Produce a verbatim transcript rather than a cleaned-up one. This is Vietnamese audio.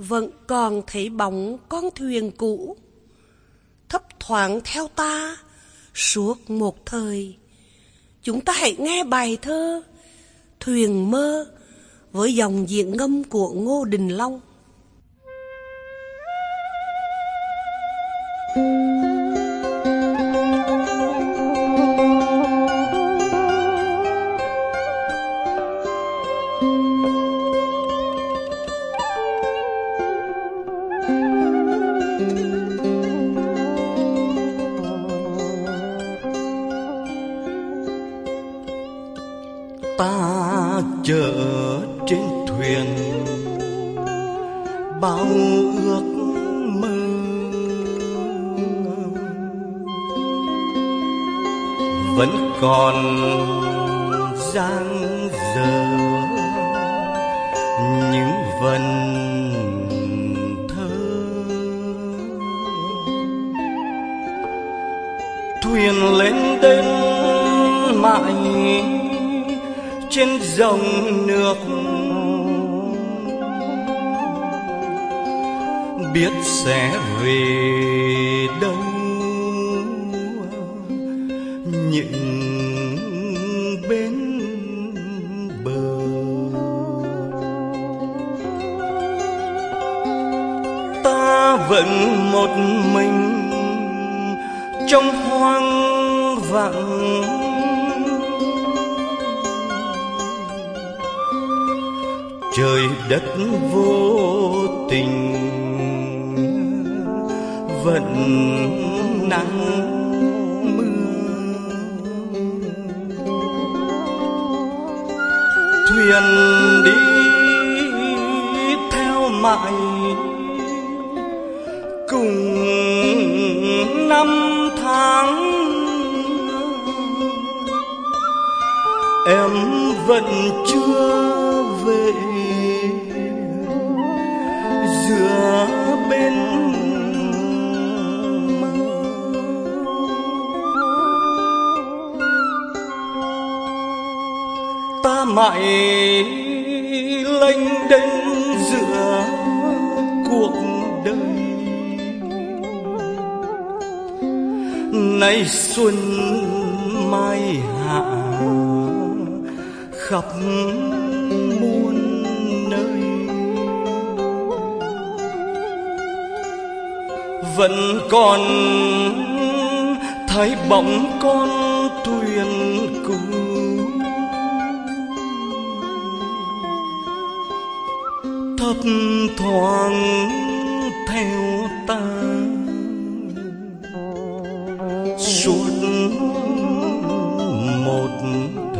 vẫn còn thấy bóng con thuyền cũ thấp thoáng theo ta suốt một thời. Chúng ta hãy nghe bài thơ Thuyền Mơ với dòng diễn ngâm của Ngô Đình Long. Ta chở trên thuyền bao ước mơ, vẫn còn dang dở những vần thơ. Thuyền lên đến mãi trên dòng nước, biết sẽ về đâu những bên bờ. Ta vẫn một mình trong hoang vắng, trời đất vô tình vẫn nắng mưa. Thuyền đi theo mãi cùng năm tháng, em vẫn chưa về giữa bên mơ. Ta mãi lênh đênh giữa cuộc đời, nay xuân mai hạ khắp muôn nơi. Vẫn còn thấy bóng con thuyền cũ thấp thoáng theo ta suốt một